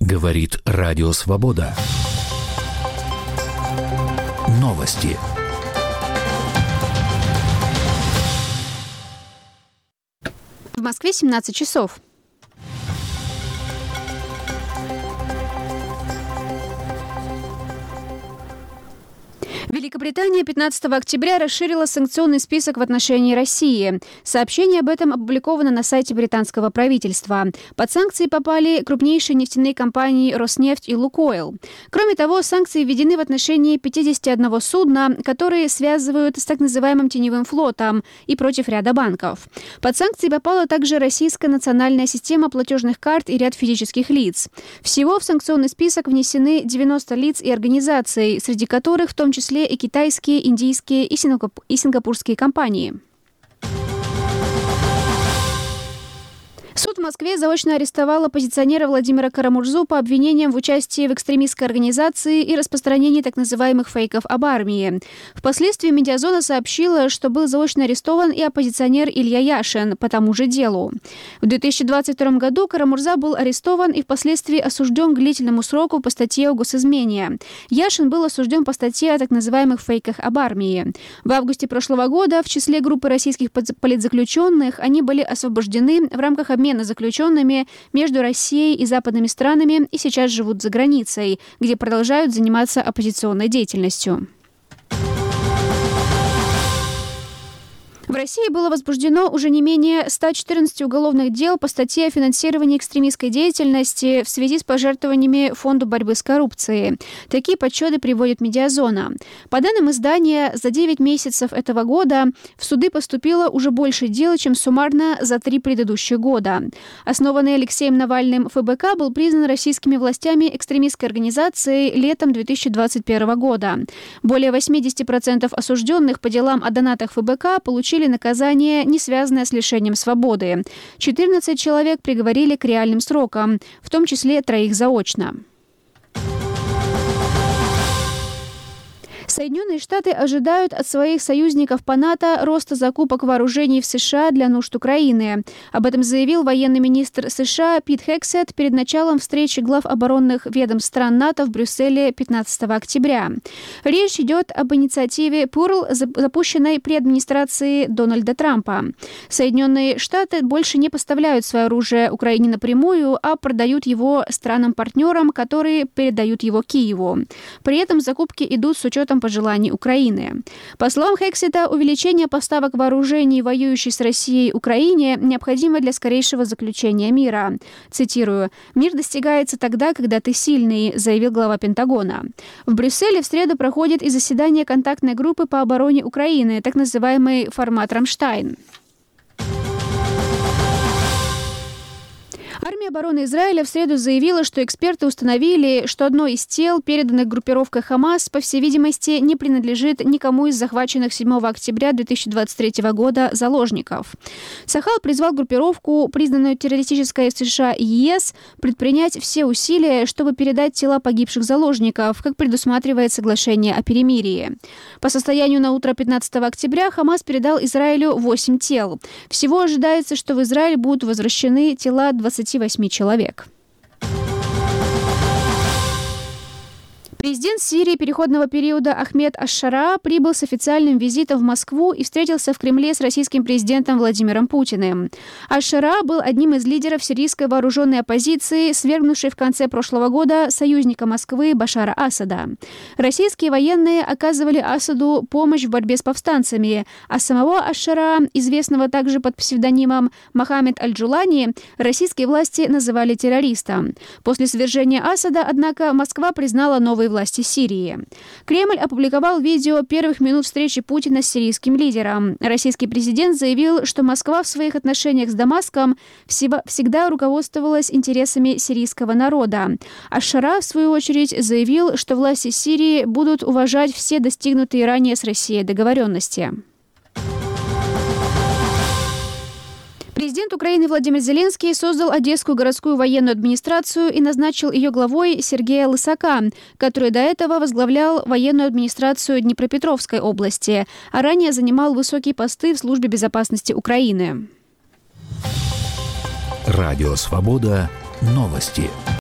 Говорит Радио Свобода. Новости. В Москве 17 часов. Великобритания 15 октября расширила санкционный список в отношении России. Сообщение об этом опубликовано на сайте британского правительства. Под санкции попали крупнейшие нефтяные компании «Роснефть» и «Лукойл». Кроме того, санкции введены в отношении 51 судна, которые связывают с так называемым теневым флотом, и против ряда банков. Под санкции попала также российская национальная система платежных карт и ряд физических лиц. Всего в санкционный список внесены 90 лиц и организаций, среди которых в том числе и китайские, индийские и сингапурские компании. Суд в Москве заочно арестовал оппозиционера Владимира Карамурзу по обвинениям в участии в экстремистской организации и распространении так называемых фейков об армии. Впоследствии «Медиазона» сообщила, что был заочно арестован и оппозиционер Илья Яшин по тому же делу. В 2022 году Карамурза был арестован и впоследствии осужден к длительному сроку по статье о госизмене. Яшин был осужден по статье о так называемых фейках об армии. В августе прошлого года в числе группы российских политзаключенных они были освобождены в рамках обмена заключенными между Россией и западными странами и сейчас живут за границей, где продолжают заниматься оппозиционной деятельностью. В России было возбуждено уже не менее 114 уголовных дел по статье о финансировании экстремистской деятельности в связи с пожертвованиями Фонду борьбы с коррупцией. Такие подсчеты приводит «Медиазона». По данным издания, за 9 месяцев этого года в суды поступило уже больше дел, чем суммарно за 3 предыдущих года. Основанный Алексеем Навальным ФБК был признан российскими властями экстремистской организацией летом 2021 года. Более 80% осужденных по делам о донатах ФБК получили наказание, не связанное с лишением свободы. 14 человек приговорили к реальным срокам, в том числе 3 заочно. Соединенные Штаты ожидают от своих союзников по НАТО роста закупок вооружений в США для нужд Украины. Об этом заявил военный министр США Пит Хексет перед началом встречи глав оборонных ведомств стран НАТО в Брюсселе 15 октября. Речь идет об инициативе PURL, запущенной при администрации Дональда Трампа. Соединенные Штаты больше не поставляют свое оружие Украине напрямую, а продают его странам-партнерам, которые передают его Киеву. При этом закупки идут с учетом пожеланий Украины. По словам Хексета, увеличение поставок вооружений, воюющей с Россией Украине, необходимо для скорейшего заключения мира. Цитирую: «Мир достигается тогда, когда ты сильный», заявил глава Пентагона. В Брюсселе в среду проходит и заседание контактной группы по обороне Украины, так называемый формат «Рамштайн». Армия обороны Израиля в среду заявила, что эксперты установили, что одно из тел, переданных группировкой Хамас, по всей видимости, не принадлежит никому из захваченных 7 октября 2023 года заложников. Сахал призвал группировку, признанную террористической в США и ЕС, предпринять все усилия, чтобы передать тела погибших заложников, как предусматривает соглашение о перемирии. По состоянию на утро 15 октября Хамас передал Израилю 8 тел. Всего ожидается, что в Израиль будут возвращены тела 28 человек. Президент Сирии переходного периода Ахмед аш-Шара прибыл с официальным визитом в Москву и встретился в Кремле с российским президентом Владимиром Путиным. Аш-Шара был одним из лидеров сирийской вооруженной оппозиции, свергнувшей в конце прошлого года союзника Москвы Башара Асада. Российские военные оказывали Асаду помощь в борьбе с повстанцами, а самого аш-Шара, известного также под псевдонимом Мохаммед Аль-Джулани, российские власти называли террористом. После свержения Асада, однако, Москва признала новые власти Сирии. Кремль опубликовал видео первых минут встречи Путина с сирийским лидером. Российский президент заявил, что Москва в своих отношениях с Дамаском всегда руководствовалась интересами сирийского народа. Аш-Шара, в свою очередь, заявил, что власти Сирии будут уважать все достигнутые ранее с Россией договоренности. Президент Украины Владимир Зеленский создал Одесскую городскую военную администрацию и назначил ее главой Сергея Лысака, который до этого возглавлял военную администрацию Днепропетровской области, а ранее занимал высокие посты в Службе безопасности Украины. Радио Свобода. Новости.